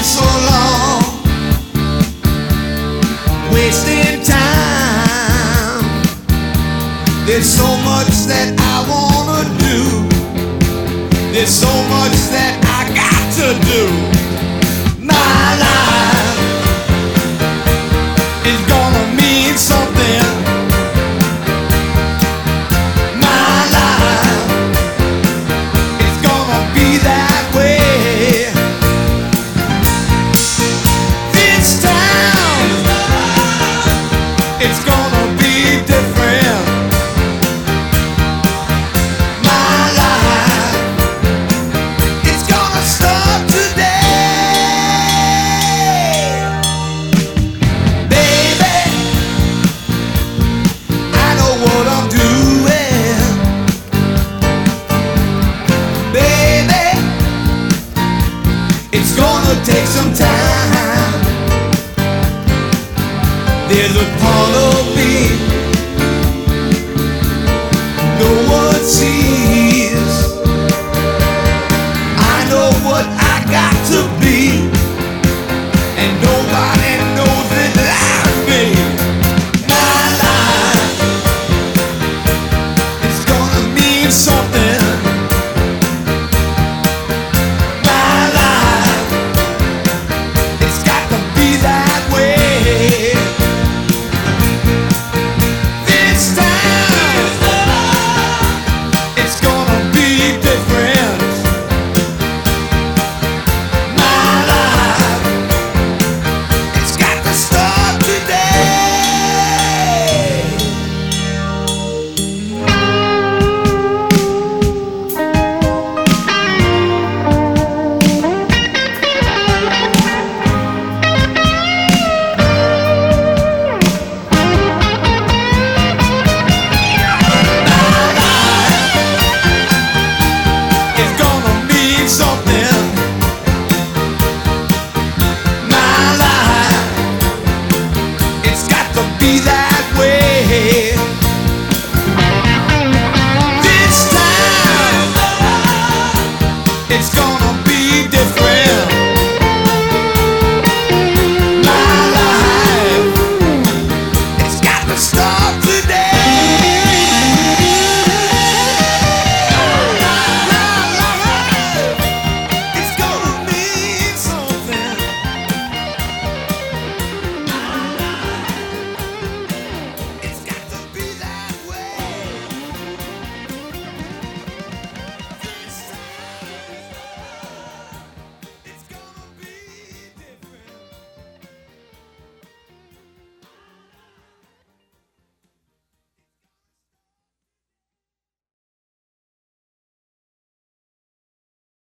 so long, wasting time. There's so much that I wanna do. There's so much that I got to do. My life is gonna mean something. My life is gonna be that way. This time it's gonna be different. My life, it's gonna start today. Baby, I know what I'm doing. Baby, it's gonna take some time. There's a part of me no one sees. I know what I got to be, and nobody knows it like me. My life is gonna mean something. My life, it's got to be that way. This time it's gonna be different. My life, it's got to start today. It's gonna mean something. My life, it's got to be that way. This time, it's gonna be different.